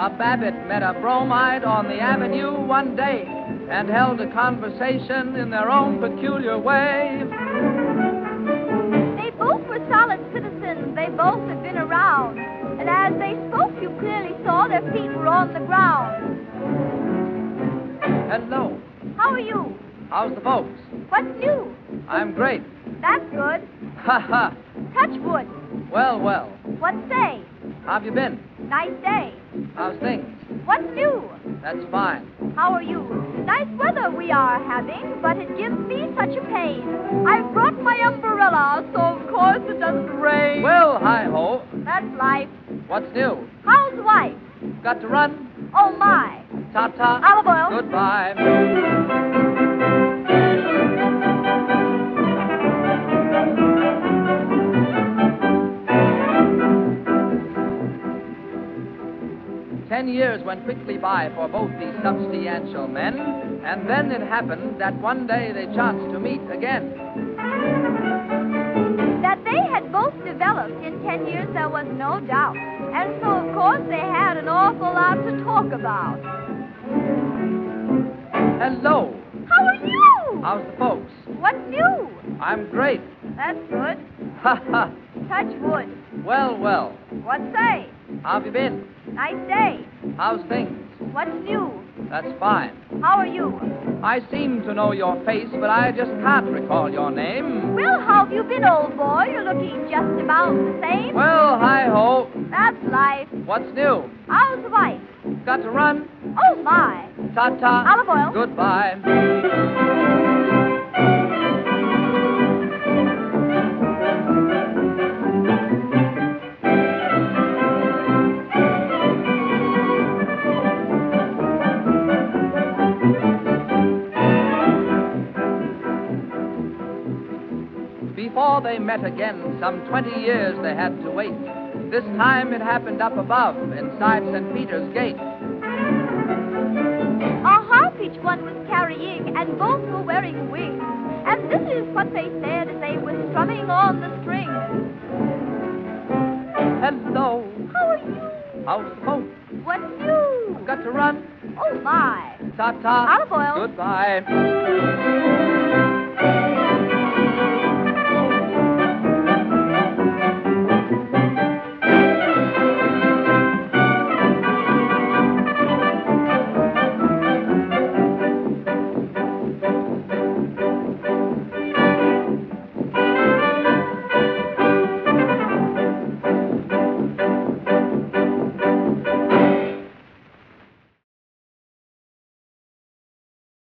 A Babbitt met a Bromide on the avenue one day and held a conversation in their own peculiar way. They both were solid citizens, they both had been around, and as they spoke you clearly saw their feet were on the ground. Hello. How are you? How's the folks? What's new? I'm great. That's good. Ha ha. Touch wood. Well, well. What say? How've you been? Nice day. How's things? What's new? That's fine. How are you? Nice weather we are having, but it gives me such a pain. I've brought my umbrella, so of course it doesn't rain. Well, hi-ho. That's life. What's new? How's wife? Got to run? Oh, my. Ta-ta. Olive oil. Goodbye. 10 years went quickly by for both these substantial men, and then it happened that one day they chanced to meet again. That they had both developed in 10 years there was no doubt, and so of course they had an awful lot to talk about. Hello. How are you? How's the folks? What's new? I'm great. That's good. Ha ha. Touch wood. Well, well. What say? How've you been? Nice day. How's things? What's new? That's fine. How are you? I seem to know your face, but I just can't recall your name. Well, how have you been, old boy? You're looking just about the same. Well, hi-ho. That's life. What's new? How's the wife? Got to run? Oh, my. Ta-ta. Olive oil. Goodbye. Before they met again, some 20 years they had to wait. This time it happened up above, inside St. Peter's Gate. A harp each one was carrying, and both were wearing wings. And this is what they said as they were strumming on the strings. Hello. How are you? How's the boat? What's new? Got to run? Oh, my. Ta-ta. Olive oil. Goodbye.